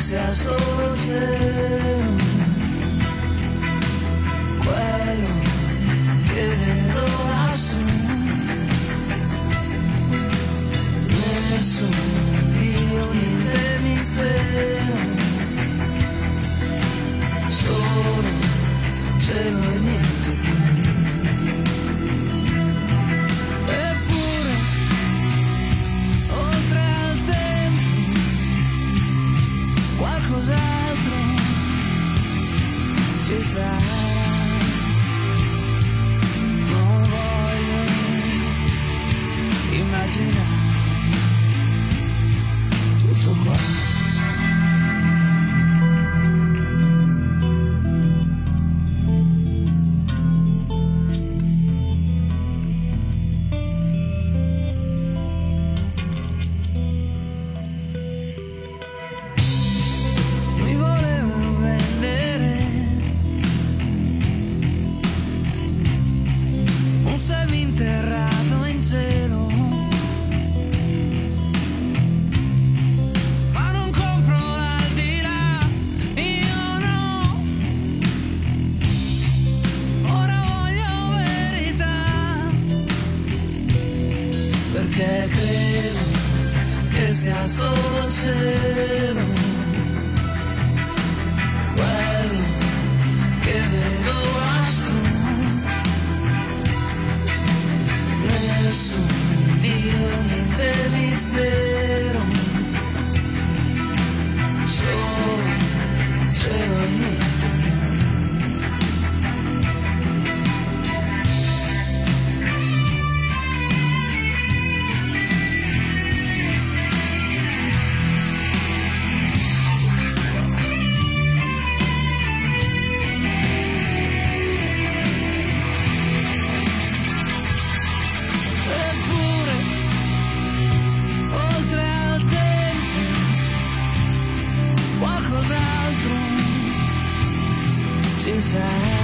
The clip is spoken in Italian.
sia solo cielo, quello che vedo lassù. Nessuno, io niente mistero, solo cielo e niente più. Eppure, oltre al tempo, qualcos'altro ci sarà. Non voglio immaginare tutto qua. Perché credo che sia solo cielo, quello che vedo lassù. Nessun Dio, niente mistero, solo cielo e niente più. Qualcos'altro ci sarà.